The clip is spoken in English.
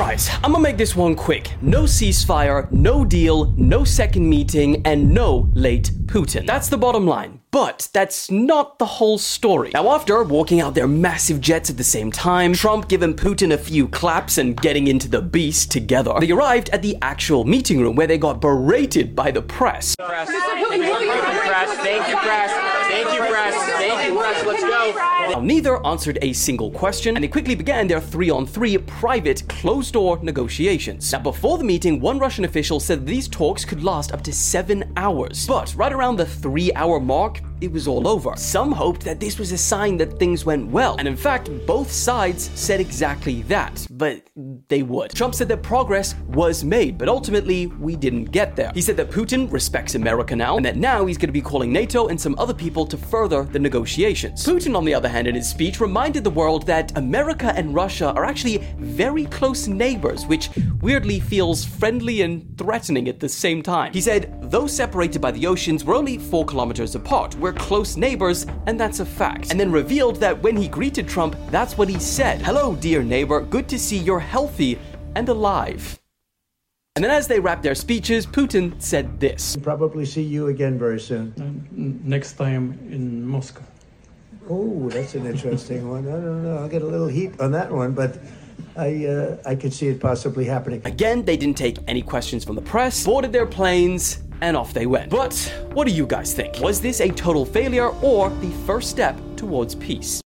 Guys, I'm gonna make this one quick. No ceasefire, no deal, no second meeting, and no late Putin. That's the bottom line. But that's not the whole story. Now, after walking out their massive jets at the same time, Trump giving Putin a few claps and getting into the beast together, they arrived at the actual meeting room where they got berated by the press. Press. Thank you, press. Let's go. Now, neither answered a single question, and they quickly began their 3-on-3 private, closed-door negotiations. Now, before the meeting, one Russian official said these talks could last up to 7 hours. But right around the 3-hour mark, it was all over. Some hoped that this was a sign that things went well, and in fact, both sides said exactly that, but they would. Trump said that progress was made, but ultimately, we didn't get there. He said that Putin respects America now, and that now he's going to be calling NATO and some other people to further the negotiations. Putin, on the other hand, in his speech, reminded the world that America and Russia are actually very close neighbors, which weirdly feels friendly and threatening at the same time. He said, though separated by the oceans, we're only 4 kilometers apart. We're close neighbors, and that's a fact. And then revealed that when he greeted Trump, that's what he said. Hello, dear neighbor. Good to see you're healthy and alive. And then as they wrapped their speeches, Putin said this. Probably see you again very soon. Next time in Moscow. Oh, that's an interesting one. I don't know. I'll get a little heat on that one, but I could see it possibly happening. Again, they didn't take any questions from the press, boarded their planes, and off they went. But what do you guys think? Was this a total failure or the first step towards peace?